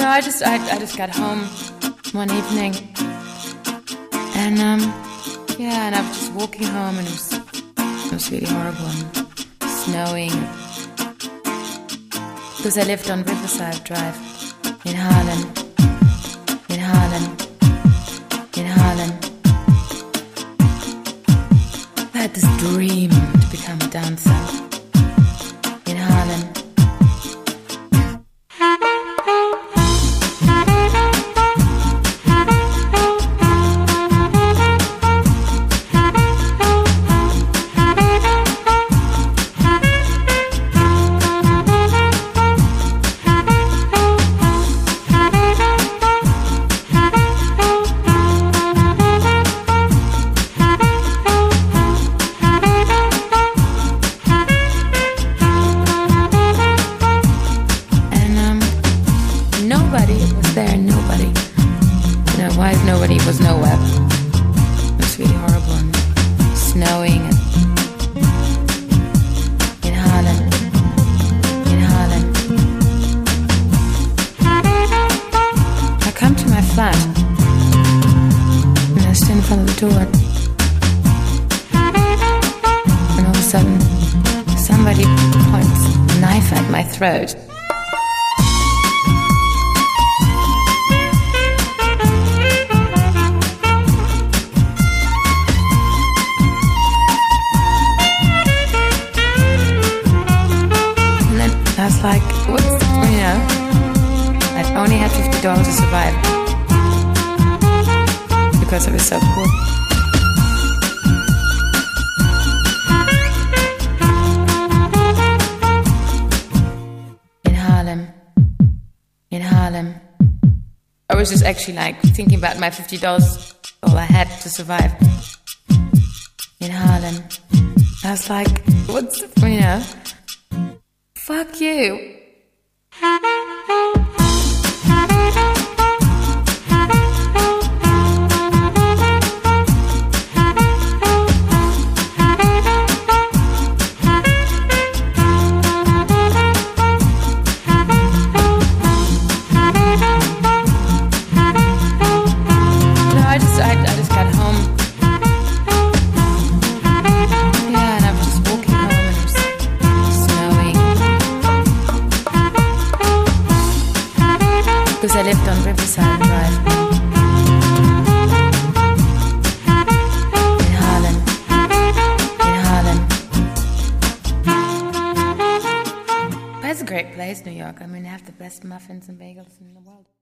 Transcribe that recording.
I just got home one evening, and and I was just walking home, and it was really horrible and snowing. Because I lived on Riverside Drive in Harlem. I had this dream to become a dancer in Harlem. Nobody was nowhere. It was really horrible and snowing in Harlem. I come to my flat and I stand in front of the door, and all of a sudden somebody points a knife at my throat. I was like, I only had $50 to survive because I was so poor. In Harlem. I was just actually thinking about my $50, all I had to survive. In Harlem. I was like, fuck you. I just got home. Yeah, and I was just walking home, and it was snowing. Because I lived on Riverside Drive in Harlem. But it's a great place, New York. I mean, they have the best muffins and bagels in the world.